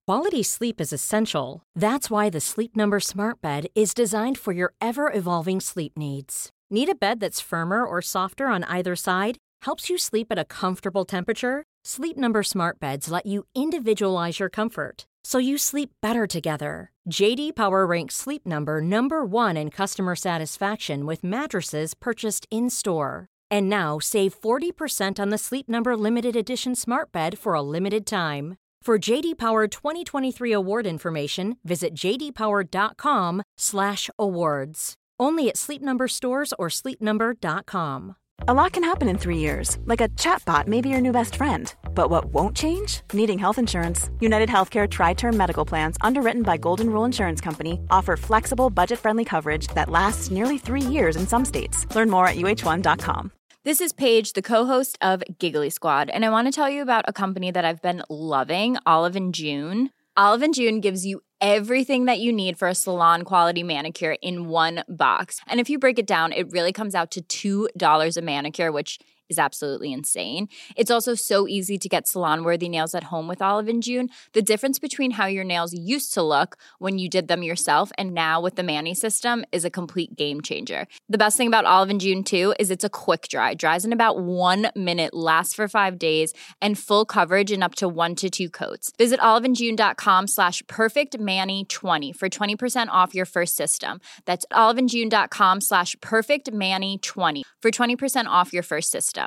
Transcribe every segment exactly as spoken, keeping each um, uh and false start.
Quality sleep is essential. That's why the Sleep Number Smart Bed is designed for your ever-evolving sleep needs. Need a bed that's firmer or softer on either side? Helps you sleep at a comfortable temperature? Sleep Number Smart Beds let you individualize your comfort, so you sleep better together. J D Power ranks Sleep Number number one in customer satisfaction with mattresses purchased in-store. And now, save forty percent on the Sleep Number Limited Edition Smart Bed for a limited time. For J D Power twenty twenty-three award information, visit j d power dot com slash awards. Only at Sleep Number stores or sleep number dot com. A lot can happen in three years, like a chatbot may be your new best friend. But what won't change? Needing health insurance. United Healthcare Tri-Term Medical Plans, underwritten by Golden Rule Insurance Company, offer flexible, budget-friendly coverage that lasts nearly three years in some states. Learn more at u h one dot com. This is Paige, the co-host of Giggly Squad, and I want to tell you about a company that I've been loving, Olive and June. Olive and June gives you everything that you need for a salon-quality manicure in one box. And if you break it down, it really comes out to two dollars a manicure, which is absolutely insane. It's also so easy to get salon-worthy nails at home with Olive and June. The difference between how your nails used to look when you did them yourself and now with the Mani system is a complete game changer. The best thing about Olive and June, too, is it's a quick dry. Dries in about one minute, lasts for five days, and full coverage in up to one to two coats. Visit oliveandjune.com slash perfectmani20 for twenty percent off your first system. That's oliveandjune.com slash perfectmani20 for twenty percent off your first system.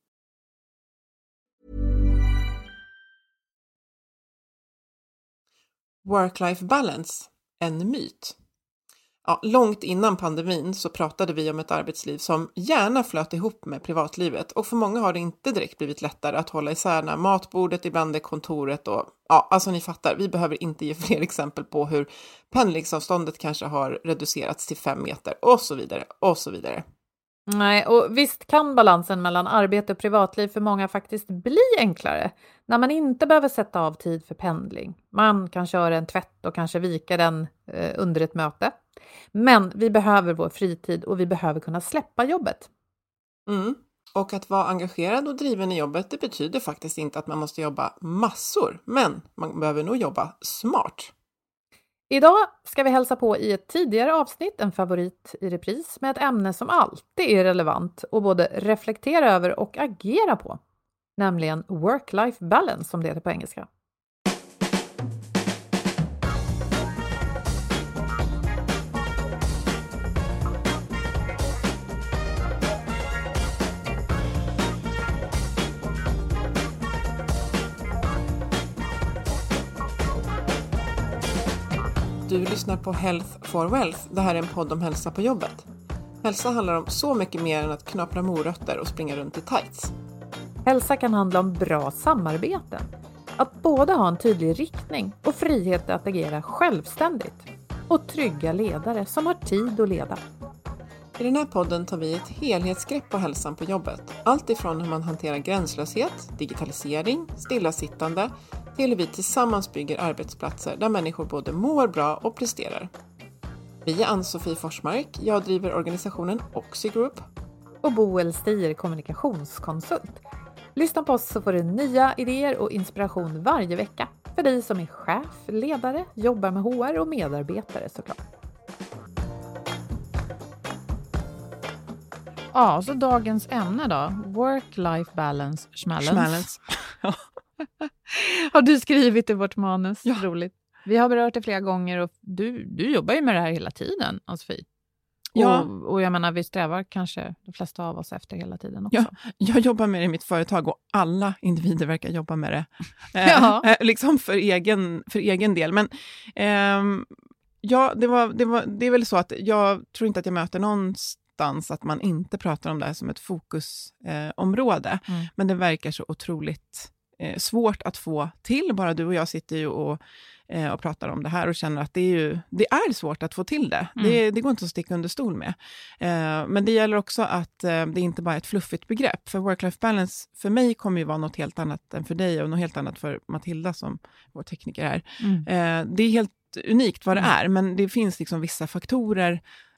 Work-life balance, en myt. Ja, långt innan pandemin så pratade vi om ett arbetsliv som gärna flöt ihop med privatlivet, och för många har det inte direkt blivit lättare att hålla isär när matbordet ibland är kontoret och ja, alltså ni fattar, vi behöver inte ge fler exempel på hur pendlingsavståndet kanske har reducerats till fem meter och så vidare och så vidare. Nej, och visst kan balansen mellan arbete och privatliv för många faktiskt bli enklare när man inte behöver sätta av tid för pendling. Man kan köra en tvätt och kanske vika den eh, under ett möte. Men vi behöver vår fritid och vi behöver kunna släppa jobbet. Mm. Och att vara engagerad och driven i jobbet, det betyder faktiskt inte att man måste jobba massor, men man behöver nog jobba smart. Idag ska vi hälsa på i ett tidigare avsnitt, en favorit i repris, med ett ämne som alltid är relevant och både reflektera över och agera på. Nämligen work-life balance, som det heter på engelska. Du lyssnar på Health for Wealth. Det här är en podd om hälsa på jobbet. Hälsa handlar om så mycket mer än att knapra morötter och springa runt i tights. Hälsa kan handla om bra samarbeten. Att både ha en tydlig riktning och frihet att agera självständigt. Och trygga ledare som har tid att leda. I den här podden tar vi ett helhetsgrepp på hälsan på jobbet. Allt ifrån hur man hanterar gränslöshet, digitalisering, stillasittande till hur vi tillsammans bygger arbetsplatser där människor både mår bra och presterar. Vi är Ann-Sofie Forsmark, jag driver organisationen Oxygroup. Och Boel Stier, kommunikationskonsult. Lyssna på oss så får du nya idéer och inspiration varje vecka. För dig som är chef, ledare, jobbar med H R och medarbetare såklart. Ja, så dagens ämne då. Work-life balance, schmallens. Har du skrivit i vårt manus? Ja. Roligt. Vi har berört det flera gånger och du, du jobbar ju med det här hela tiden, Ann-Sofie. Ja. Och, och jag menar, vi strävar kanske de flesta av oss efter hela tiden också. Ja, jag jobbar med det i mitt företag och alla individer verkar jobba med det. Ja. Eh, liksom för egen, för egen del. Men ehm, ja, det, var, det, var, det är väl så att jag tror inte att jag möter någonstans att man inte pratar om det här som ett fokusområde. Eh, mm. Men det verkar så otroligt eh, svårt att få till. Bara du och jag sitter ju och och pratar om det här och känner att det är, ju, det är svårt att få till det. Mm. Det, det går inte att sticka under stol med. Eh, men det gäller också att eh, det inte bara är ett fluffigt begrepp. För work-life balance för mig kommer ju vara något helt annat än för dig och något helt annat för Matilda som vår tekniker är. Mm. Eh, det är helt unikt vad det är, men det finns liksom vissa faktorer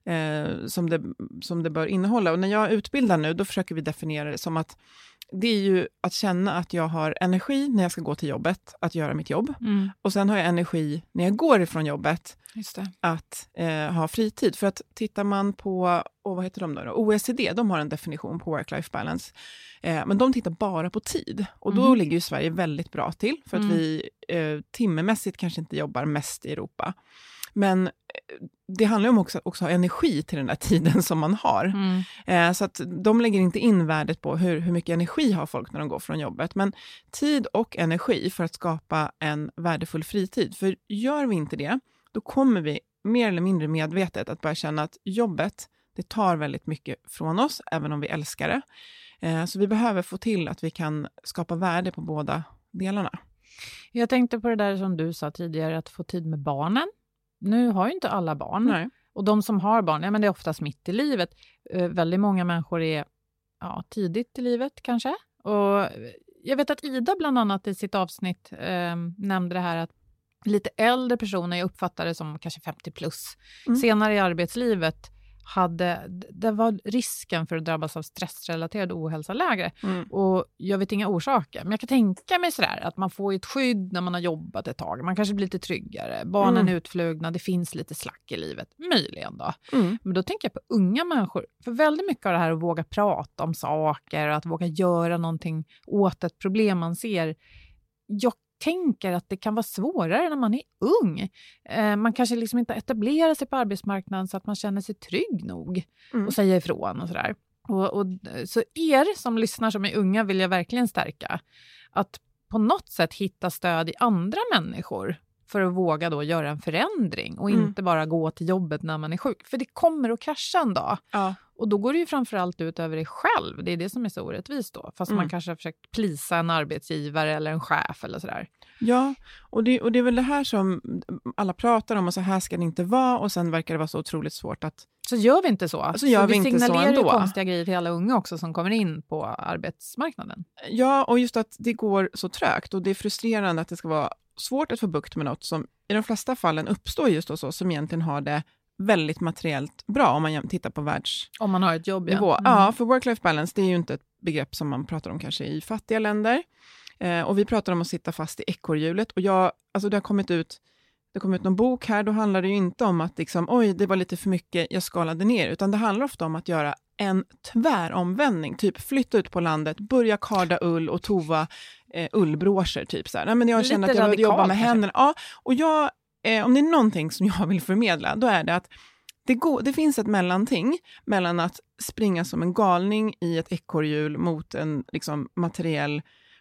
eh, som, det, som det bör innehålla. Och när jag utbildar nu, då försöker vi definiera det som att det är ju att känna att jag har energi när jag ska gå till jobbet, att göra mitt jobb. Mm. Och sen har jag energi när jag går ifrån jobbet, Just det. att eh, ha fritid. För att tittar man på, och vad heter de då? O E C D, de har en definition på work-life balance. Eh, men de tittar bara på tid. Och då mm. ligger ju Sverige väldigt bra till. För att mm. vi eh, timmemässigt kanske inte jobbar mest i Europa. Men det handlar om också, också ha energi till den där tiden som man har. Mm. Eh, så att de lägger inte in värdet på hur, hur mycket energi har folk när de går från jobbet. Men tid och energi för att skapa en värdefull fritid. För gör vi inte det, då kommer vi mer eller mindre medvetet att börja känna att jobbet, det tar väldigt mycket från oss, även om vi älskar det. Eh, så vi behöver få till att vi kan skapa värde på båda delarna. Jag tänkte på det där som du sa tidigare, att få tid med barnen. Nu har ju inte alla barn. Nej. Och de som har barn, ja, men det är oftast mitt i livet. Eh, väldigt många människor är ja, tidigt i livet kanske. Och jag vet att Ida bland annat i sitt avsnitt eh, nämnde det här att lite äldre personer, jag uppfattar det som kanske femtio plus, mm. senare i arbetslivet hade, det var risken för att drabbas av stressrelaterad ohälsa lägre. Mm. Och jag vet inga orsaker. Men jag kan tänka mig sådär att man får ett skydd när man har jobbat ett tag. Man kanske blir lite tryggare. Barnen mm. är utflugna. Det finns lite slack i livet. Möjligen då. Mm. Men då tänker jag på unga människor. För väldigt mycket av det här att våga prata om saker. Att våga göra någonting åt ett problem man ser. Jag tänker att det kan vara svårare när man är ung. Eh, man kanske liksom inte etablerar sig på arbetsmarknaden så att man känner sig trygg nog mm. och säga ifrån och sådär. Och, och, så er som lyssnar som är unga vill jag verkligen stärka. Att på något sätt hitta stöd i andra människor för att våga då göra en förändring och mm. inte bara gå till jobbet när man är sjuk. För det kommer att krascha en dag. Ja. Och då går det ju framförallt ut över dig själv. Det är det som är så orättvist då. Fast mm. man kanske har försökt plisa en arbetsgivare eller en chef eller sådär. Ja, och det, och det är väl det här som alla pratar om och så här ska det inte vara. Och sen verkar det vara så otroligt svårt att... Så gör vi inte så. Så gör så vi, vi inte så ändå. Ju konstiga grejer till alla unga också som kommer in på arbetsmarknaden. Ja, och just att det går så trögt. Och det är frustrerande att det ska vara svårt att få bukt med något som i de flesta fallen uppstår just hos oss som egentligen har det väldigt materiellt bra om man tittar på världs... Om man har ett jobb, ja. Mm. Ja, för work-life balance, det är ju inte ett begrepp som man pratar om kanske i fattiga länder. Eh, och vi pratar om att sitta fast i ekorrhjulet. Och jag, alltså det har kommit ut, det kom ut någon bok här, då handlar det ju inte om att liksom, oj, det var lite för mycket, jag skalade ner. Utan det handlar ofta om att göra en tväromvändning. Typ flytta ut på landet, börja karda ull och tova eh, ullbroscher. Typ så här. Nej, men jag känner att jag vill jobba med händerna. Ja, och jag, eh, om det är någonting som jag vill förmedla, då är det att det, går, det finns ett mellanting mellan att springa som en galning i ett ekorrhjul mot en liksom, materiell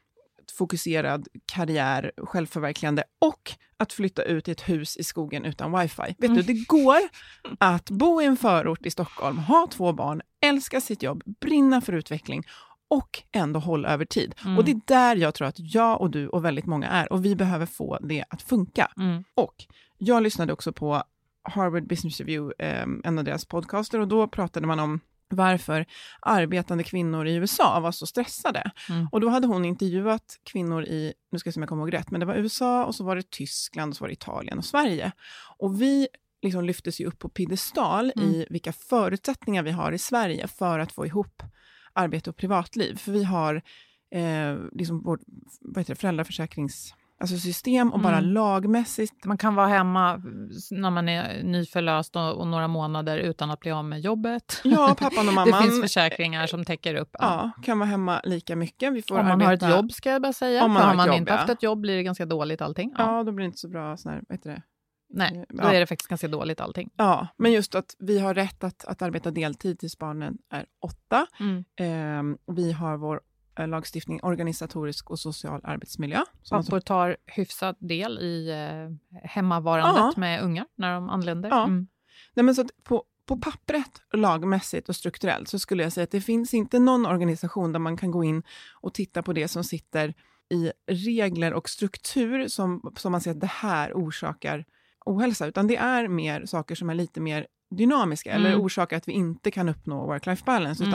fokuserad karriär, självförverkligande och att flytta ut i ett hus i skogen utan wifi. Vet mm. du, det går att bo i en förort i Stockholm, ha två barn, älska sitt jobb, brinna för utveckling och ändå hålla över tid. Mm. Och det är där jag tror att jag och du och väldigt många är. Och vi behöver få det att funka. Mm. Och jag lyssnade också på Harvard Business Review, eh, en av deras podcaster, och då pratade man om varför arbetande kvinnor i U S A var så stressade. Mm. Och då hade hon intervjuat kvinnor i, nu ska jag se om jag kommer ihåg rätt, men det var U S A och så var det Tyskland och så var det Italien och Sverige. Och vi liksom lyftes ju upp på piedestal mm. i vilka förutsättningar vi har i Sverige för att få ihop arbete och privatliv. För vi har eh, liksom vårt vad heter det, föräldraförsäkrings... Alltså system och bara mm. lagmässigt. Man kan vara hemma när man är nyförlöst och, och några månader utan att bli av med jobbet. Ja, pappan och mamman. Det finns försäkringar som täcker upp. Ja, kan vara hemma lika mycket. Vi får om man arbeta, har ett jobb ska jag bara säga. Om man För har, har man jobb, inte ja. haft ett jobb blir det ganska dåligt allting. Ja, ja då blir det inte så bra sån här, vad heter det? Nej, då ja. är det faktiskt ganska dåligt allting. Ja, men just att vi har rätt att, att arbeta deltid tills barnen är åtta. Mm. Eh, vi har vår lagstiftning, organisatorisk och social arbetsmiljö. Pappor tar hyfsad del i eh, hemmavarandet ja. med unga när de anländer. Ja. Mm. Nej, men så att på, på pappret, lagmässigt och strukturellt så skulle jag säga att det finns inte någon organisation där man kan gå in och titta på det som sitter i regler och struktur som, som man ser att det här orsakar ohälsa, utan det är mer saker som är lite mer dynamiska mm. eller orsakar att vi inte kan uppnå work-life balance, mm. utan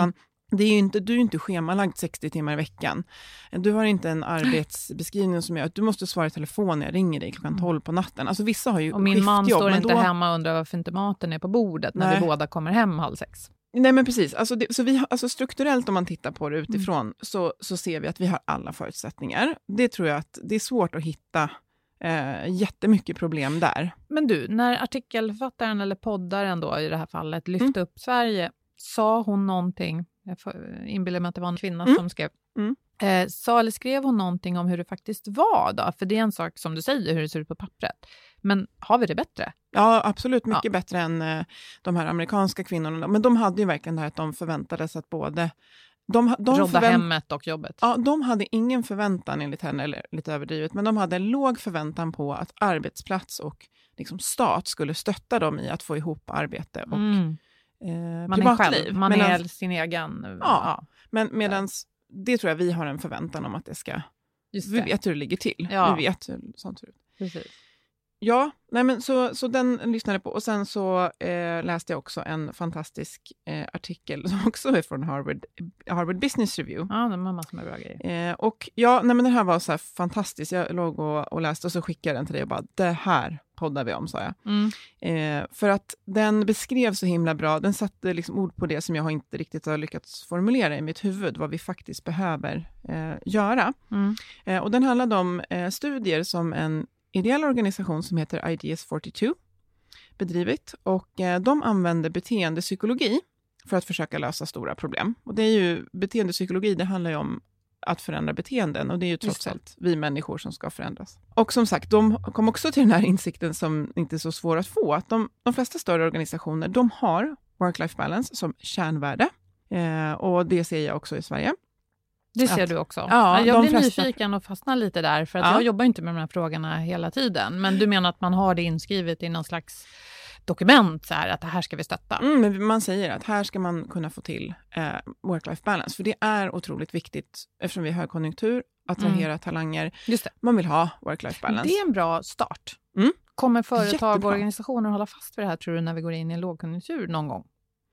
det är ju inte, du är inte schemalagd sextio timmar i veckan. Du har inte en arbetsbeskrivning som gör att du måste svara i telefon när jag ringer dig klockan tolv på natten. Alltså vissa har ju och min skiftjobb, man står inte då... hemma och undrar varför inte maten är på bordet när Nej. vi båda kommer hem halv sex. Nej men precis, alltså, det, så vi har, alltså strukturellt om man tittar på det utifrån mm. så, så ser vi att vi har alla förutsättningar. Det tror jag att det är svårt att hitta eh, jättemycket problem där. Men du, när artikelförfattaren eller poddaren då i det här fallet lyfte Mm. upp Sverige, sa hon någonting, jag inbillar mig att det var en kvinna Mm. som skrev, Mm. eh, sa eller skrev hon någonting om hur det faktiskt var då? För det är en sak som du säger, hur det ser ut på pappret. Men har vi det bättre? Ja, absolut. Mycket Ja. bättre än eh, de här amerikanska kvinnorna. Men de hade ju verkligen det här att de förväntades att både... De, de Rodda förvänt- hemmet och jobbet. Ja, de hade ingen förväntan enligt henne, eller lite överdrivet, men de hade en låg förväntan på att arbetsplats och liksom stat skulle stötta dem i att få ihop arbete och Mm. eh, Man är privatliv. själv, man Medans, är sin egen... Ja, Ja. Men medans, det tror jag vi har en förväntan om att det ska... just Vi det. vet hur det ligger till. Ja. Vi vet hur sånt ser ut. Precis. Ja, nej men så, så den lyssnade jag på. Och sen så eh, läste jag också en fantastisk eh, artikel som också är från Harvard, Harvard Business Review. Ja, det var massor med bra grejer. Eh, och ja, nej men den här var så här fantastisk. Jag låg och, och läste och så skickade jag den till dig och bara, det här poddar vi om, sa jag. Mm. Eh, för att den beskrev så himla bra. Den satte liksom ord på det som jag inte riktigt har lyckats formulera i mitt huvud, vad vi faktiskt behöver eh, göra. Mm. Eh, och den handlade om eh, studier som en ideell organisation som heter Ideas fyrtiotvå bedrivit. Och eh, de använder beteendepsykologi för att försöka lösa stora problem. Och det är ju, beteendepsykologi, det handlar ju om att förändra beteenden. Och det är ju trots allt vi människor som ska förändras. Och som sagt, de kom också till den här insikten som inte är så svår att få. Att de, de flesta större organisationer, de har work-life balance som kärnvärde. Eh, och det ser jag också i Sverige. Det ser Att- du också. Ja, jag de blir flesta- nyfiken och fastnar lite där. För att Ja. jag jobbar inte med de här frågorna hela tiden. Men du menar att man har det inskrivet i någon slags dokument så här, att det här ska vi stötta. Mm, men man säger att här ska man kunna få till eh, work-life balance. För det är otroligt viktigt eftersom vi har högkonjunktur, attrahera Mm. talanger. Just det. Man vill ha work-life balance. Det är en bra start. Mm. Kommer företag Jättebra. och organisationer hålla fast vid det här, tror du, när vi går in i en lågkonjunktur någon gång?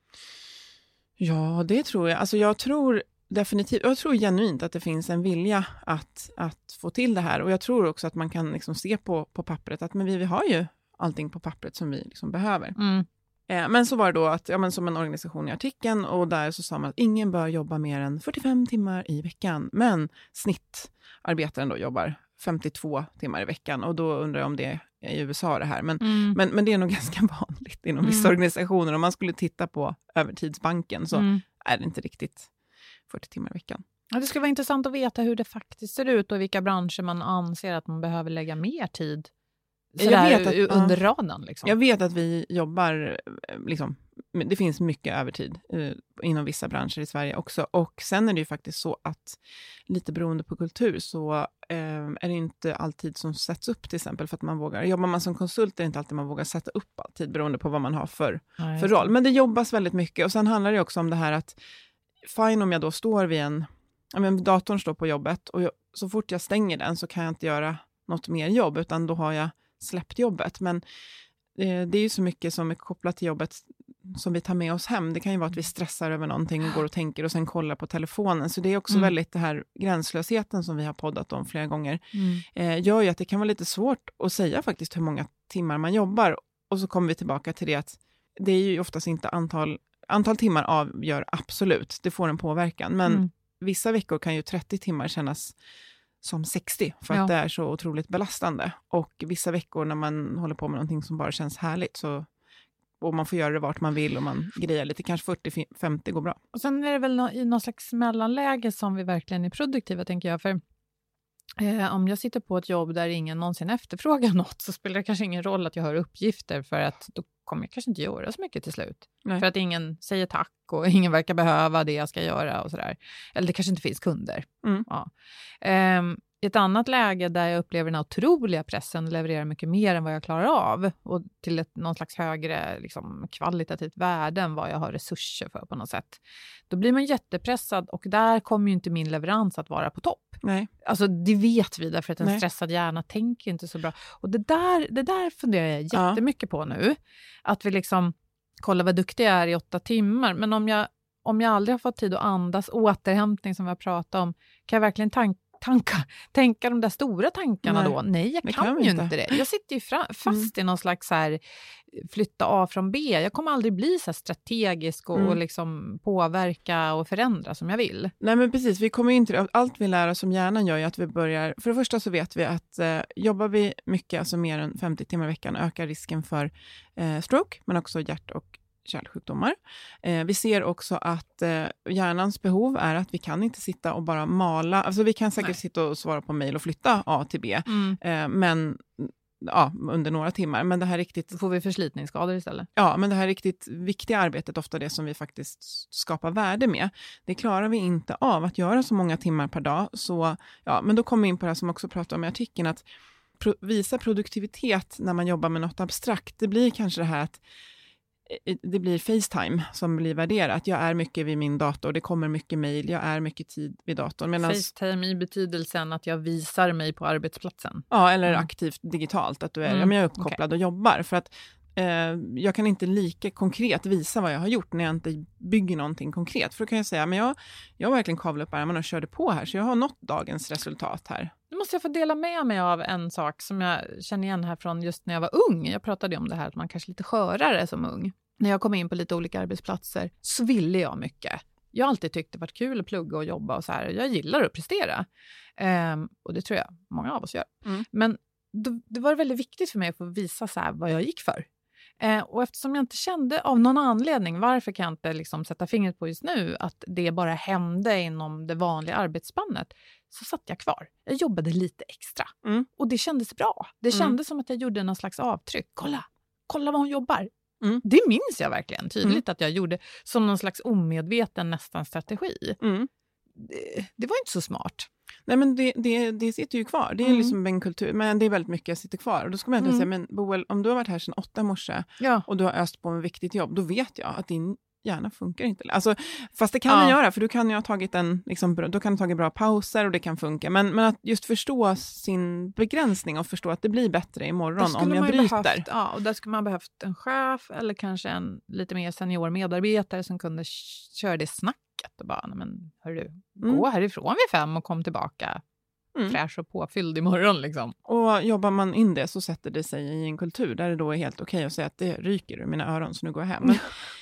Ja, det tror jag. Alltså jag tror definitivt, jag tror genuint att det finns en vilja att, att få till det här. Och jag tror också att man kan liksom se på, på pappret att men vi, vi har ju allting på pappret som vi liksom behöver. Mm. Eh, men så var det då att, ja men som en organisation i artikeln, och där så sa man att ingen bör jobba mer än fyrtiofem timmar i veckan. Men snittarbetaren då jobbar femtiotvå timmar i veckan. Och då undrar jag om det är i U S A det här. Men, Mm. men, men det är nog ganska vanligt inom vissa Mm. organisationer. Om man skulle titta på övertidsbanken så Mm. är det inte riktigt fyrtio timmar i veckan. Ja, det skulle vara intressant att veta hur det faktiskt ser ut och vilka branscher man anser att man behöver lägga mer tid Jag sådär, vet att- u- under raden. Liksom. Jag vet att vi jobbar, eh, liksom, det finns mycket övertid eh, inom vissa branscher i Sverige också. Och sen är det ju faktiskt så att lite beroende på kultur så eh, är det inte alltid som sätts upp till exempel för att man vågar. Jobbar man som konsult är det inte alltid man vågar sätta upp alltid beroende på vad man har för, Nej, för roll. Men det jobbas väldigt mycket och sen handlar det också om det här att fine om jag då står vid en, ja men datorn står på jobbet och jag, så fort jag stänger den så kan jag inte göra något mer jobb utan då har jag släppt jobbet. Men eh, det är ju så mycket som är kopplat till jobbet som vi tar med oss hem. Det kan ju vara att vi stressar över någonting och går och tänker och sen kollar på telefonen. Så det är också Mm. väldigt det här gränslösheten som vi har poddat om flera gånger. Mm. Eh, gör ju att det kan vara lite svårt att säga faktiskt hur många timmar man jobbar. Och så kommer vi tillbaka till det att det är ju oftast inte antal, antal timmar avgör absolut. Det får en påverkan. Men Mm. vissa veckor kan ju trettio timmar kännas som sextio för att Ja. det är så otroligt belastande. Och vissa veckor när man håller på med någonting som bara känns härligt så, och man får göra det vart man vill och man grejer lite, kanske fyrtio femtio går bra. Och sen är det väl nå- i någon slags mellanläge som vi verkligen är produktiva, tänker jag. För eh, om jag sitter på ett jobb där ingen någonsin efterfrågar något så spelar det kanske ingen roll att jag har uppgifter för att då kommer jag kanske inte göra så mycket till slut. Nej. För att ingen säger tack och ingen verkar behöva det jag ska göra och sådär. Eller det kanske inte finns kunder. Mm. Ja. Ehm, i ett annat läge där jag upplever den otroliga pressen och levererar mycket mer än vad jag klarar av och till ett, någon slags högre liksom, kvalitativt värde än vad jag har resurser för på något sätt. Då blir man jättepressad och där kommer ju inte min leverans att vara på topp. Nej. Alltså det vet vi därför att en Nej. stressad hjärna tänker inte så bra. Och det där, det där funderar jag jättemycket på nu. Att vi liksom kollar vad duktig jag är i åtta timmar. Men om jag, om jag aldrig har fått tid att andas, återhämtning som vi har pratat om, kan jag verkligen tanka Tanka, tänka de där stora tankarna Nej, då? Nej, jag kan, kan ju inte. inte det. Jag sitter ju fra, fast mm. i någon slags så här, flytta A från B. Jag kommer aldrig bli så här strategisk och, mm. och liksom påverka och förändra som jag vill. Nej, men precis, vi kommer in till det. Allt vi lär oss som hjärnan gör är att vi börjar, för det första så vet vi att eh, jobbar vi mycket, alltså mer än femtio timmar i veckan, ökar risken för eh, stroke, men också hjärt- och kärlsjukdomar. Eh, vi ser också att eh, hjärnans behov är att vi kan inte sitta och bara mala. Alltså vi kan säkert Nej. sitta och svara på mejl och flytta A till B. Mm. Eh, men ja, under några timmar. Men det här riktigt... Då får vi förslitningsskador istället. Ja, men det här riktigt viktiga arbetet, ofta det som vi faktiskt skapar värde med, det klarar vi inte av att göra så många timmar per dag. Så, ja, men då kommer vi in på det här som också pratar om i artikeln, att pro- visa produktivitet när man jobbar med något abstrakt. Det blir kanske det här att det blir FaceTime som blir värderat. Jag är mycket vid min dator, det kommer mycket mejl, jag är mycket tid vid datorn. Medans... FaceTime i betydelsen att jag visar mig på arbetsplatsen. Ja, eller mm. aktivt digitalt, att du är, mm. ja, men jag är uppkopplad okay. och jobbar. För att eh, jag kan inte lika konkret visa vad jag har gjort när jag inte bygger någonting konkret. För då kan jag säga, men jag, jag verkligen kavlade upp ärmarna och körde på här, så jag har nått dagens resultat här. Nu måste jag få dela med mig av en sak som jag känner igen här från just när jag var ung. Jag pratade om det här att man kanske är lite skörare som ung. När jag kom in på lite olika arbetsplatser så ville jag mycket. Jag har alltid tyckt det varit kul att plugga och jobba och så här. Jag gillar att prestera. Um, och det tror jag många av oss gör. Mm. Men då, det var väldigt viktigt för mig att få visa så här vad jag gick för. Uh, och eftersom jag inte kände av någon anledning, varför kan jag inte liksom sätta fingret på just nu, att det bara hände inom det vanliga arbetsspannet, så satt jag kvar. Jag jobbade lite extra. Mm. Och det kändes bra. Det kändes mm. som att jag gjorde någon slags avtryck. Kolla, kolla vad hon jobbar. Mm. Det minns jag verkligen tydligt mm. att jag gjorde som någon slags omedveten nästan strategi. Mm. Det, det var inte så smart. Nej, men det, det, det sitter ju kvar. Det är mm. liksom en kultur, men det är väldigt mycket sitter kvar. Och då ska man inte mm. säga, men Boel, om du har varit här sedan åtta i morse ja. och du har öst på med viktigt jobb, då vet jag att din hjärna funkar inte. Alltså, fast det kan ja. den göra, för du kan ju ha tagit en, liksom, då kan du tagit bra pauser och det kan funka. Men, men att just förstå sin begränsning och förstå att det blir bättre imorgon om jag bryter. Behövt, ja, och där skulle man behövt en chef eller kanske en lite mer senior medarbetare som kunde köra det snacket och bara, men hörru, mm. gå härifrån vid fem och kom tillbaka mm. fräsch och påfylld imorgon liksom. Och jobbar man in det så sätter det sig i en kultur där det då är helt okej att säga att det ryker ur mina öron så nu går jag hem. Men,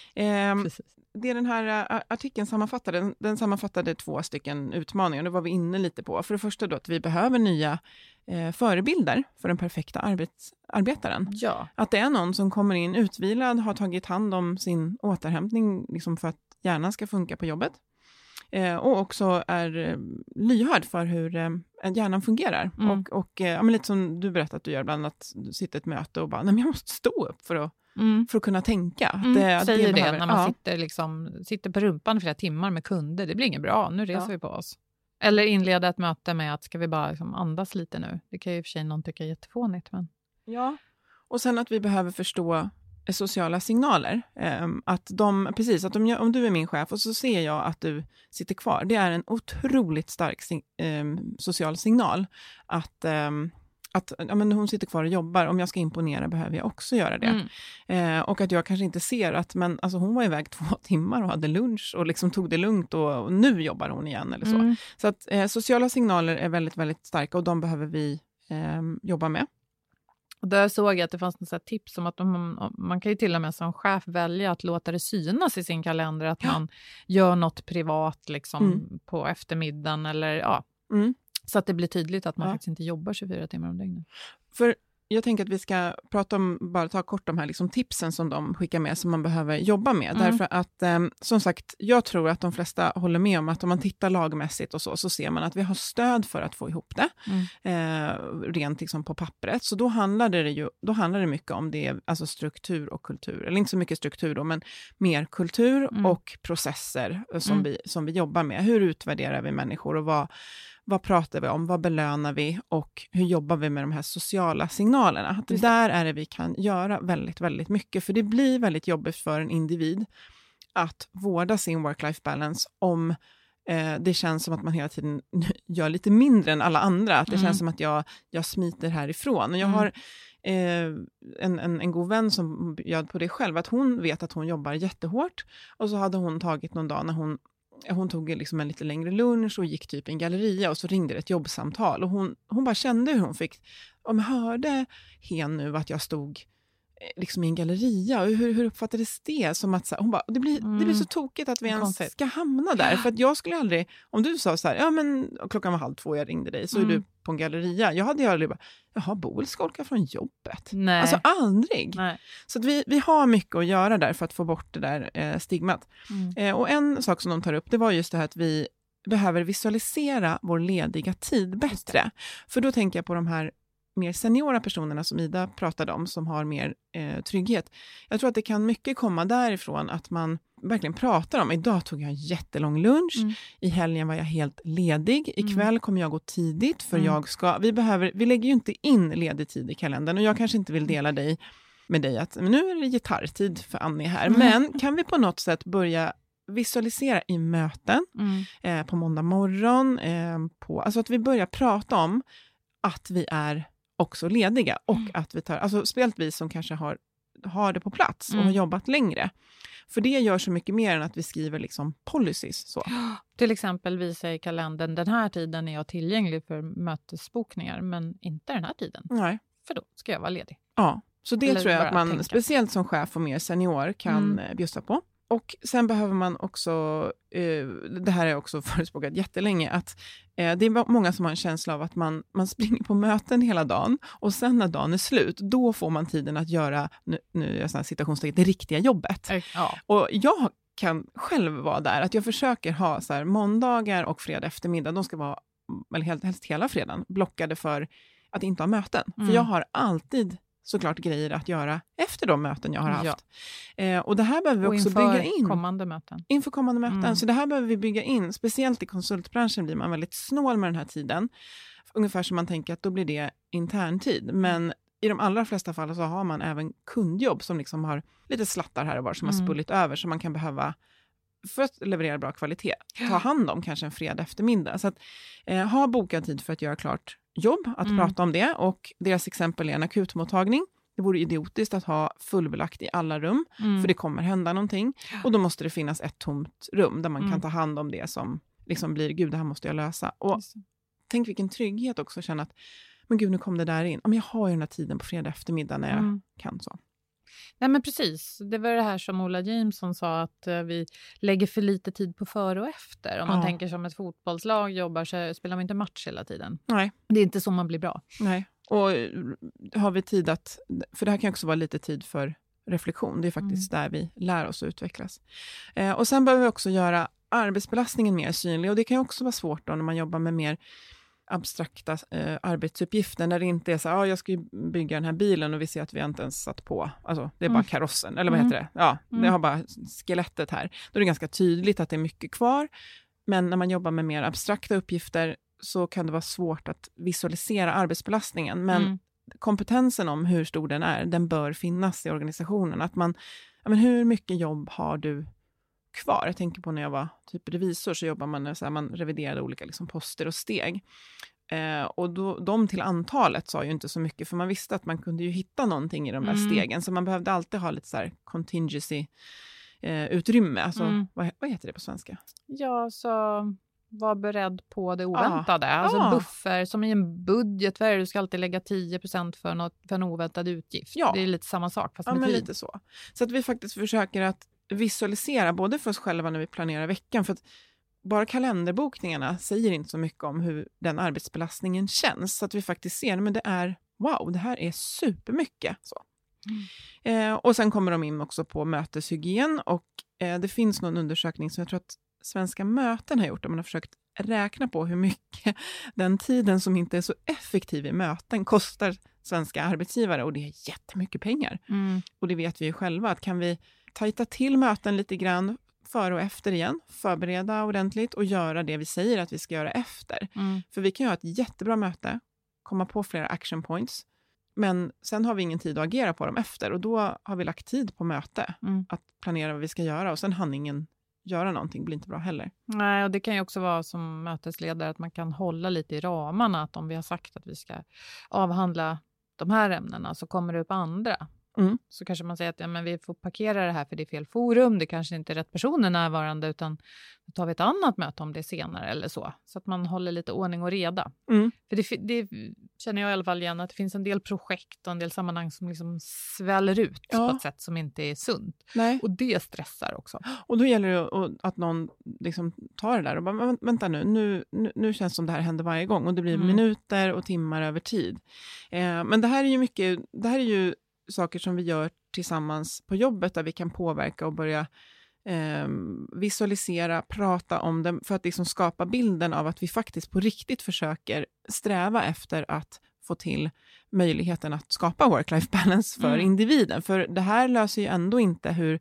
Eh, det den här uh, artikeln sammanfattade, den, den sammanfattade två stycken utmaningar. Det var vi inne lite på. För det första då att vi behöver nya eh, förebilder för den perfekta arbets, arbetaren. Ja. Att det är någon som kommer in utvilad, har tagit hand om sin återhämtning liksom för att hjärnan ska funka på jobbet. Eh, och också är eh, lyhörd för hur eh, hjärnan fungerar. Mm. Och, och eh, ja, men lite som du berättade att du gör bland annat, du sitter i ett möte och bara, nej men jag måste stå upp för att Mm. för att kunna tänka. Mm, det, säger det, det behöver, när man ja. sitter, liksom, sitter på rumpan flera timmar med kunder. Det blir inget bra, nu reser ja. vi på oss. Eller inleda ett möte med att ska vi bara liksom andas lite nu. Det kan ju i och för sig någon tycka är jättefånigt. Men... Ja, och sen att vi behöver förstå sociala signaler. Um, att de, precis, att om, jag, om du är min chef och så ser jag att du sitter kvar. Det är en otroligt stark um, social signal att... Um, att ja, men hon sitter kvar och jobbar, om jag ska imponera behöver jag också göra det. Mm. Eh, och att jag kanske inte ser att men, alltså, hon var iväg två timmar och hade lunch och liksom tog det lugnt och, och nu jobbar hon igen eller så. Mm. Så att eh, sociala signaler är väldigt, väldigt starka och de behöver vi eh, jobba med. Och där såg jag att det fanns något så här tips om att man, man kan ju till och med som chef välja att låta det synas i sin kalender att ja. man gör något privat liksom mm. på eftermiddagen eller ja. Mm. Så att det blir tydligt att man ja. faktiskt inte jobbar tjugofyra timmar om dygnet. För jag tänker att vi ska prata om, bara ta kort de här liksom tipsen som de skickar med som man behöver jobba med. Mm. Därför att, eh, som sagt, jag tror att de flesta håller med om att om man tittar lagmässigt och så, så ser man att vi har stöd för att få ihop det. Mm. Eh, rent liksom på pappret. Så då handlar det ju, då handlar det mycket om det, alltså struktur och kultur. Eller inte så mycket struktur då, men mer kultur mm. och processer som, mm. vi, som vi jobbar med. Hur utvärderar vi människor och vad Vad pratar vi om? Vad belönar vi? Och hur jobbar vi med de här sociala signalerna? Att det där är det vi kan göra väldigt, väldigt mycket. För det blir väldigt jobbigt för en individ att vårda sin work-life balance om eh, det känns som att man hela tiden gör lite mindre än alla andra. Att det mm. känns som att jag, jag smiter härifrån. Och jag, har, eh, en, en, en god vän som bjöd på det själv, att hon vet att hon jobbar jättehårt, och så hade hon tagit någon dag när hon Hon tog liksom en lite längre lunch och gick typ i en galleria, och så ringde det ett jobbsamtal. Och hon, hon bara kände hur hon fick, om jag hörde hen nu att jag stod liksom i en galleria, och hur, hur uppfattades det? Som att så, hon bara, det blir, mm. det blir så tokigt att vi ens Konstigt. ska hamna där. För att jag skulle aldrig, om du sa så här, ja men klockan var halv två, jag ringde dig, så mm. är du på en galleria. Jag hade ju aldrig bara, jaha, Boel ska åka från jobbet. Nej. Alltså aldrig. Nej. Så att vi, vi har mycket att göra där för att få bort det där eh, stigmat. Mm. Eh, och en sak som de tar upp, det var just det här att vi behöver visualisera vår lediga tid bättre. För då tänker jag på de här mer seniora personerna som Ida pratade om, som har mer eh, trygghet. Jag tror att det kan mycket komma därifrån att man verkligen pratar om, idag tog jag en jättelång lunch, mm. i helgen var jag helt ledig, ikväll mm. kommer jag gå tidigt för mm. jag ska, vi behöver, vi lägger ju inte in ledig tid i kalendern, och jag kanske inte vill dela dig med dig att men nu är det gitarrtid för Annie här, mm. men kan vi på något sätt börja visualisera i möten mm. eh, på måndag morgon, eh, på, alltså att vi börjar prata om att vi är också lediga, och mm. att vi tar, alltså speciellt vi som kanske har, har det på plats och mm. har jobbat längre. För det gör så mycket mer än att vi skriver liksom policies. Så. Till exempel visa i kalendern, den här tiden är jag tillgänglig för mötesbokningar, men inte den här tiden. Nej. För då ska jag vara ledig. Ja, så det Eller tror jag att man, tänka. speciellt som chef och mer senior, kan mm. bjussa på. Och sen behöver man också, eh, det här är också förespråkat jättelänge, att eh, det är många som har en känsla av att man, man springer på möten hela dagen, och sen när dagen är slut, då får man tiden att göra, nu, nu är jag sån här citationstecken, det riktiga jobbet. Ja. Och jag kan själv vara där, att jag försöker ha så här, måndagar och fredag eftermiddag, de ska vara, eller helt, helst hela fredagen, blockade för att inte ha möten. Mm. För jag har alltid såklart grejer att göra efter de möten jag har haft. Ja. Eh, och det här behöver vi och också bygga in. kommande möten. Inför kommande möten. Mm. Så det här behöver vi bygga in. Speciellt i konsultbranschen blir man väldigt snål med den här tiden. Ungefär som man tänker att då blir det interntid. Men i de allra flesta fall så har man även kundjobb som liksom har lite slattar här och var som mm. har spullit över. Så man kan behöva, för att leverera bra kvalitet, ta hand om kanske en fredag eftermiddag. Så att eh, ha bokad tid för att göra klart jobb, att mm. prata om det, och deras exempel är en akutmottagning. Det vore idiotiskt att ha fullbelagt i alla rum, mm. för det kommer hända någonting, och då måste det finnas ett tomt rum där man mm. kan ta hand om det som liksom blir, gud det här måste jag lösa. Och tänk vilken trygghet också att känna att, men gud nu kom det där in, men jag har ju den här tiden på fredag eftermiddag när jag mm. kan så. Nej men precis, det var det här som Ola Jameson sa, att uh, vi lägger för lite tid på före och efter. Om man ja. tänker som ett fotbollslag jobbar, så spelar man inte match hela tiden. Nej. Det är inte så man blir bra. Nej, och har vi tid att, för det här kan också vara lite tid för reflektion. Det är faktiskt mm. där vi lär oss att utvecklas. Eh, och sen behöver vi också göra arbetsbelastningen mer synlig, och det kan ju också vara svårt då när man jobbar med mer abstrakta eh, arbetsuppgifter, när det inte är så, ja ah, jag ska ju bygga den här bilen och vi ser att vi inte ens satt på, alltså det är mm. bara karossen, eller vad mm. heter det? Ja, mm. det har bara skelettet här. Då är det ganska tydligt att det är mycket kvar, men när man jobbar med mer abstrakta uppgifter så kan det vara svårt att visualisera arbetsbelastningen, men mm. kompetensen om hur stor den är, den bör finnas i organisationen. Att man, ja, men hur mycket jobb har du kvar? Jag tänker på när jag var typ revisor, så jobbar man så här, man reviderade olika liksom poster och steg. Eh, och då, de till antalet sa ju inte så mycket, för man visste att man kunde ju hitta någonting i de där mm. stegen, så man behövde alltid ha lite så här contingency eh, utrymme. Alltså, mm. vad, vad heter det på svenska? Ja, så var beredd på det oväntade. Ah. Alltså ah. buffer, som i en budget, där du ska alltid lägga tio procent för, något, för en oväntad utgift. Ja. Det är lite samma sak, fast ja, med men tid. lite så. Så att vi faktiskt försöker att visualisera både för oss själva när vi planerar veckan, för att bara kalenderbokningarna säger inte så mycket om hur den arbetsbelastningen känns, så att vi faktiskt ser, men det är wow, det här är supermycket så. Mm. Eh, och sen kommer de in också på möteshygien, och eh, det finns någon undersökning som jag tror att Svenska möten har gjort, där man har försökt räkna på hur mycket den tiden som inte är så effektiv i möten kostar svenska arbetsgivare, och det är jättemycket pengar. Mm. Och det vet vi ju själva, att kan vi tajta till möten lite grann före och efter igen, förbereda ordentligt och göra det vi säger att vi ska göra efter. Mm. För vi kan göra ett jättebra möte, komma på flera action points, men sen har vi ingen tid att agera på dem efter, och då har vi lagt tid på möte mm. att planera vad vi ska göra, och sen hann ingen göra någonting, blir inte bra heller. Nej, och det kan ju också vara som mötesledare att man kan hålla lite i ramarna, att om vi har sagt att vi ska avhandla de här ämnena så kommer det upp andra. Mm. Så kanske man säger att ja, men vi får parkera det här för det är fel forum. Det kanske inte är rätt personer närvarande utan då tar vi ett annat möte om det senare eller så. Så att man håller lite ordning och reda. Mm. För det, det känner jag i alla fall igen att det finns en del projekt och en del sammanhang som liksom sväller ut ja. på ett sätt som inte är sunt. Nej. Och det stressar också. Och då gäller det att någon liksom tar det där och bara, vänta nu, nu, nu, nu känns det som det här händer varje gång. Och det blir mm. minuter och timmar över tid. Eh, men det här är ju mycket, det här är ju saker som vi gör tillsammans på jobbet där vi kan påverka och börja eh, visualisera, prata om det för att liksom skapa bilden av att vi faktiskt på riktigt försöker sträva efter att få till möjligheten att skapa work-life balance för mm. individen. För det här löser ju ändå inte hur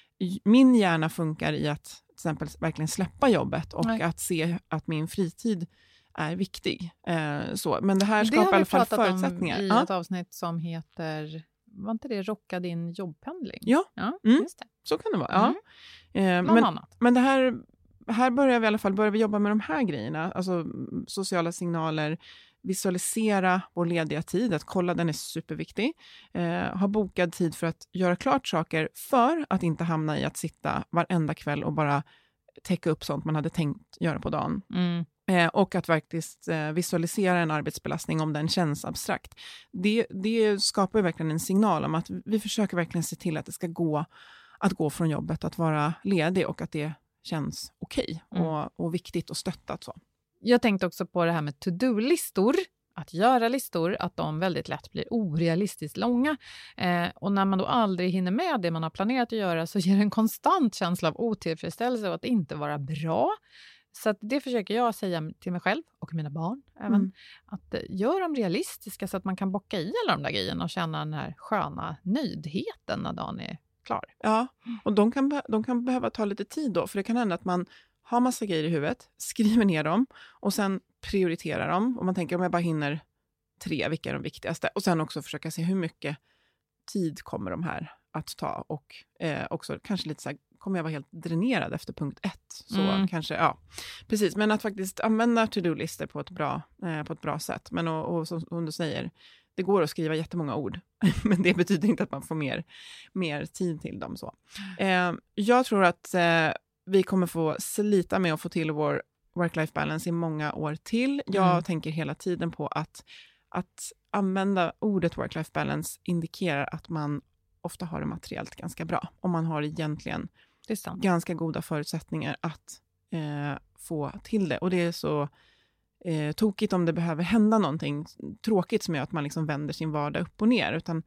min hjärna funkar i att till exempel verkligen släppa jobbet och Nej. Att se att min fritid är viktig. Eh, så. Men det här skapar i alla fall förutsättningar. Det har vi pratat om i ja. ett avsnitt som heter... Var inte det Rocka din jobbpendling? Ja, ja mm. just det. Så kan det vara. Ja. Mm. Eh, men, annat. men det här, här börjar vi i alla fall börjar vi jobba med de här grejerna. Alltså sociala signaler, visualisera vår lediga tid, att kolla den är superviktig. Eh, ha bokad tid för att göra klart saker för att inte hamna i att sitta varenda kväll och bara täcka upp sånt man hade tänkt göra på dagen. Mm. Eh, och att faktiskt eh, visualisera en arbetsbelastning om den känns abstrakt. Det, det skapar verkligen en signal om att vi försöker verkligen se till att det ska gå att gå från jobbet, att vara ledig och att det känns okej okay mm. och, och viktigt och stöttat. Så. Jag tänkte också på det här med to-do-listor. Att göra listor, att de väldigt lätt blir orealistiskt långa. Eh, och när man då aldrig hinner med det man har planerat att göra så ger det en konstant känsla av otillfredsställelse och att inte vara bra. Så att det försöker jag säga till mig själv och mina barn även. Mm. Att eh, gör dem realistiska så att man kan bocka i alla de där grejerna och känna den här sköna nöjdheten när dagen är klar. Ja, och de kan, be- de kan behöva ta lite tid då. För det kan hända att man har massa grejer i huvudet, skriver ner dem och sen prioriterar dem. Och man tänker om jag bara hinner tre, vilka är de viktigaste? Och sen också försöka se hur mycket tid kommer de här att ta. Och eh, också kanske lite så här, kommer jag vara helt dränerad efter punkt ett? Så mm. kanske, ja. Precis, men att faktiskt använda to-do-listor på ett bra, eh, på ett bra sätt. Men och, och som, som du säger, det går att skriva jättemånga ord. Men det betyder inte att man får mer, mer tid till dem. Så. Eh, jag tror att eh, vi kommer få slita med att få till vår work-life balance i många år till. Jag mm. tänker hela tiden på att, att använda ordet work-life balance indikerar att man ofta har det materiellt ganska bra. Och man har egentligen ganska goda förutsättningar att eh, få till det. Och det är så eh, tokigt om det behöver hända någonting tråkigt som gör att man liksom vänder sin vardag upp och ner. Utan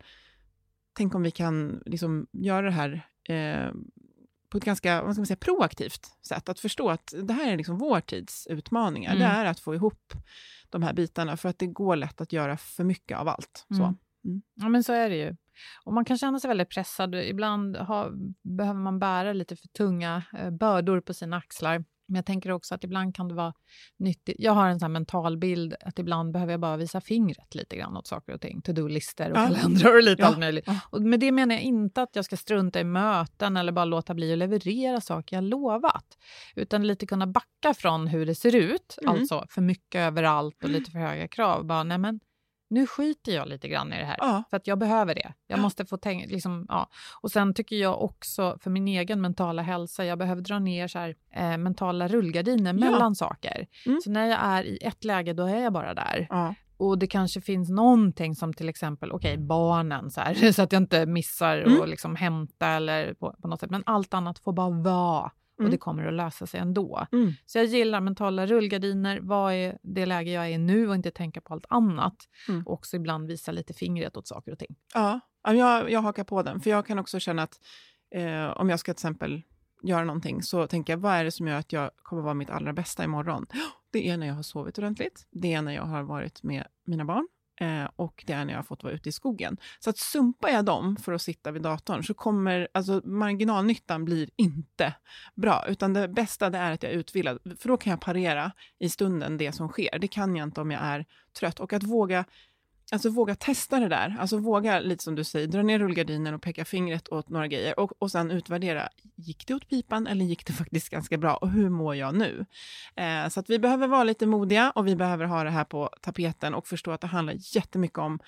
tänk om vi kan liksom göra det här eh, på ett ganska, vad ska man säga, proaktivt sätt. Att förstå att det här är liksom vår tids utmaningar. Mm. Det är att få ihop de här bitarna. För att det går lätt att göra för mycket av allt. Så. Mm. Mm. Ja, men så är det ju. Och man kan känna sig väldigt pressad. Ibland ha, behöver man bära lite för tunga eh, bördor på sina axlar. Men jag tänker också att ibland kan det vara nyttigt. Jag har en sån här mental bild att ibland behöver jag bara visa fingret lite grann åt saker och ting. To-do-lister och ja. kalendrar och lite ja. allt möjligt. Ja. Och med det menar jag inte att jag ska strunta i möten eller bara låta bli att leverera saker jag lovat. Utan lite kunna backa från hur det ser ut. Mm. Alltså för mycket överallt och lite för höga krav. Bara, nej men nu skiter jag lite grann i det här. Ja. För att jag behöver det. Jag ja. måste få tänka, liksom, ja. Och sen tycker jag också för min egen mentala hälsa, jag behöver dra ner så här, eh, mentala rullgardiner mellan ja. saker. Mm. Så när jag är i ett läge, då är jag bara där. Ja. Och det kanske finns någonting som till exempel, okej, okay, barnen så här, så att jag inte missar mm. och liksom hämta eller på, på något sätt. Men allt annat får bara vara. Och det kommer att lösa sig ändå. Mm. Så jag gillar mentala rullgardiner. Vad är det läge jag är i nu och inte tänka på allt annat. Mm. Och också ibland visa lite fingret åt saker och ting. Ja, jag, jag hakar på den. För jag kan också känna att eh, om jag ska till exempel göra någonting så tänker jag, vad är det som gör att jag kommer vara mitt allra bästa imorgon? Det är när jag har sovit ordentligt. Det är när jag har varit med mina barn. Eh, och det är när jag har fått vara ute i skogen. Så att sumpar jag dem för att sitta vid datorn så kommer, alltså marginalnyttan blir inte bra. Utan det bästa det är att jag är utvilad. För då kan jag parera i stunden det som sker. Det kan jag inte om jag är trött. Och att våga, alltså våga testa det där. Alltså våga, lite som du säger, dra ner rullgardinen och peka fingret åt några grejer. Och, och sen utvärdera, gick det åt pipan eller gick det faktiskt ganska bra? Och hur mår jag nu? Eh, så att vi behöver vara lite modiga och vi behöver ha det här på tapeten och förstå att det handlar jättemycket om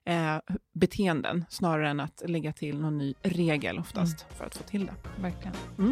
eh, beteenden snarare än att lägga till någon ny regel oftast mm. för att få till det. Verkligen. Mm.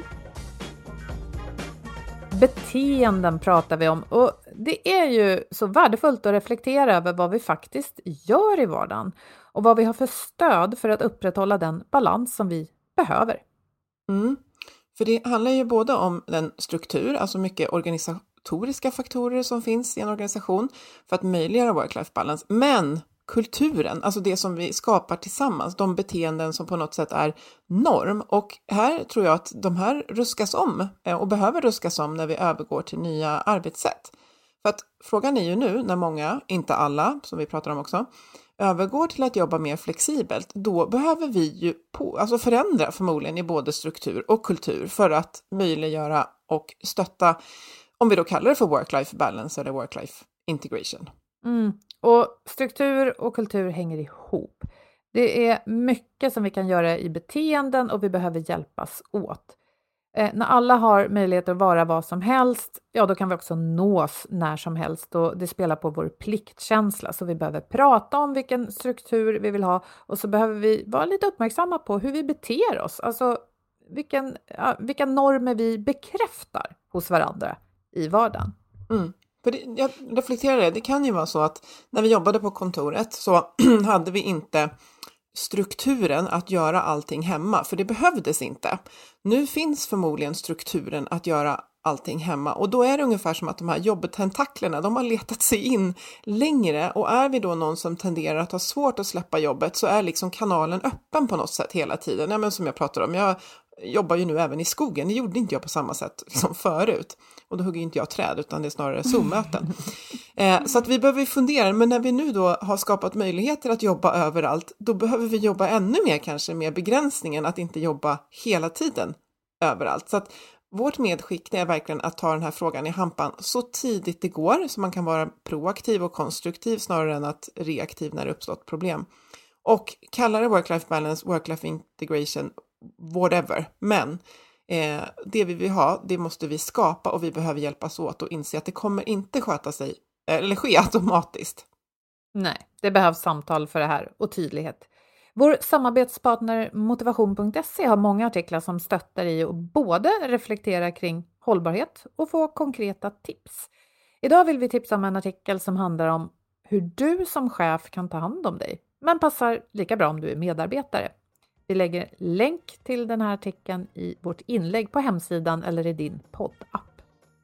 Beteenden pratar vi om, och det är ju så värdefullt att reflektera över vad vi faktiskt gör i vardagen och vad vi har för stöd för att upprätthålla den balans som vi behöver. Mm. För det handlar ju både om den struktur, alltså mycket organisatoriska faktorer som finns i en organisation för att möjliggöra work-life balance, men kulturen, alltså det som vi skapar tillsammans, de beteenden som på något sätt är norm. Och här tror jag att de här ruskas om och behöver ruskas om när vi övergår till nya arbetssätt. För att frågan är ju nu när många, inte alla som vi pratar om också, övergår till att jobba mer flexibelt, då behöver vi ju på, alltså förändra förmodligen i både struktur och kultur för att möjliggöra och stötta, om vi då kallar det för work-life balance eller work-life integration. Mm. Och struktur och kultur hänger ihop. Det är mycket som vi kan göra i beteenden och vi behöver hjälpas åt. Eh, när alla har möjlighet att vara vad som helst, ja då kan vi också nås när som helst, och det spelar på vår pliktkänsla. Så vi behöver prata om vilken struktur vi vill ha, och så behöver vi vara lite uppmärksamma på hur vi beter oss. Alltså vilken, ja, vilka normer vi bekräftar hos varandra i vardagen. Mm. För det, jag reflekterar det, det kan ju vara så att när vi jobbade på kontoret så hade vi inte strukturen att göra allting hemma, för det behövdes inte. Nu finns förmodligen strukturen att göra allting hemma, och då är det ungefär som att de här jobbtentaklerna, de har letat sig in längre, och är vi då någon som tenderar att ha svårt att släppa jobbet så är liksom kanalen öppen på något sätt hela tiden. Ja, men som jag pratar om, jag jobbar ju nu även i skogen, det gjorde inte jag på samma sätt som förut. Och då hugger inte jag träd, utan det är snarare Zoom-möten. Eh, så att vi behöver fundera, men när vi nu då har skapat möjligheter att jobba överallt, då behöver vi jobba ännu mer kanske med begränsningen att inte jobba hela tiden överallt. Så att vårt medskick är verkligen att ta den här frågan i hampan så tidigt det går, så man kan vara proaktiv och konstruktiv snarare än att reaktiv när det uppstått problem. Och kalla det work-life balance, work-life integration, whatever. Men eh, det vi vill ha, det måste vi skapa, och vi behöver hjälpas åt och inse att det kommer inte sköta sig eller ske automatiskt. Nej, det behövs samtal för det här och tydlighet. Vår samarbetspartner motivation punkt se har många artiklar som stöttar i att både reflektera kring hållbarhet och få konkreta tips. Idag vill vi tipsa om en artikel som handlar om hur du som chef kan ta hand om dig, men passar lika bra om du är medarbetare. Vi lägger länk till den här artikeln i vårt inlägg på hemsidan eller i din poddapp.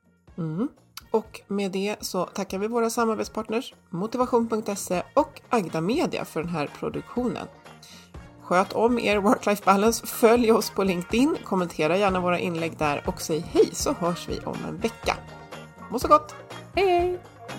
Mm. Och med det så tackar vi våra samarbetspartners motivation punkt se och Agda Media för den här produktionen. Sköt om er work-life balance, följ oss på LinkedIn, kommentera gärna våra inlägg där och säg hej, så hörs vi om en vecka. Må så gott! Hej hej!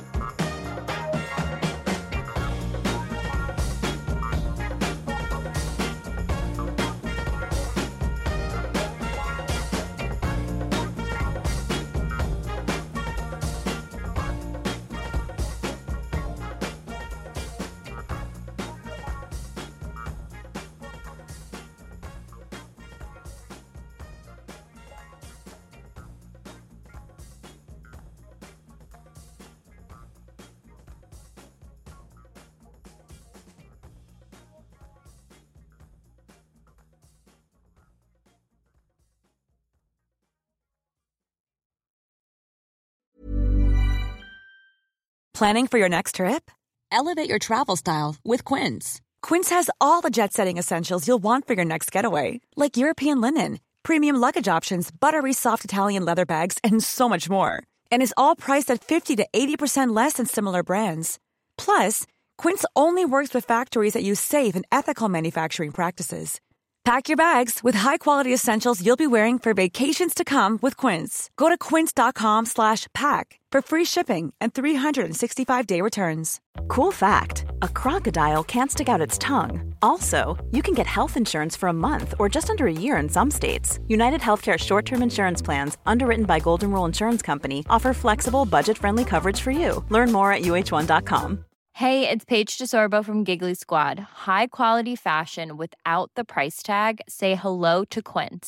Planning for your next trip? Elevate your travel style with Quince. Quince has all the jet-setting essentials you'll want for your next getaway, like European linen, premium luggage options, buttery soft Italian leather bags, and so much more. And is all priced at fifty to eighty percent less than similar brands. Plus, Quince only works with factories that use safe and ethical manufacturing practices. Pack your bags with high-quality essentials you'll be wearing for vacations to come with Quince. Go to quince.com slash pack for free shipping and three sixty-five day returns. Cool fact, a crocodile can't stick out its tongue. Also, you can get health insurance for a month or just under a year in some states. United Healthcare short-term insurance plans, underwritten by Golden Rule Insurance Company, offer flexible, budget-friendly coverage for you. Learn more at U H one dot com. Hey, it's Paige DeSorbo from Giggly Squad. High quality fashion without the price tag. Say hello to Quince.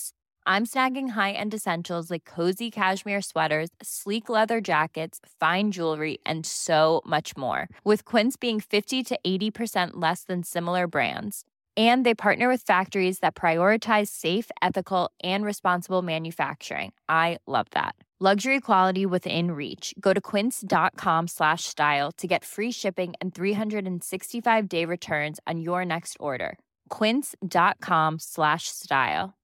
I'm snagging high-end essentials like cozy cashmere sweaters, sleek leather jackets, fine jewelry, and so much more. With Quince being fifty to eighty percent less than similar brands. And they partner with factories that prioritize safe, ethical, and responsible manufacturing. I love that. Luxury quality within reach. Go to quince.com slash style to get free shipping and three sixty-five day returns on your next order. Quince.com slash style.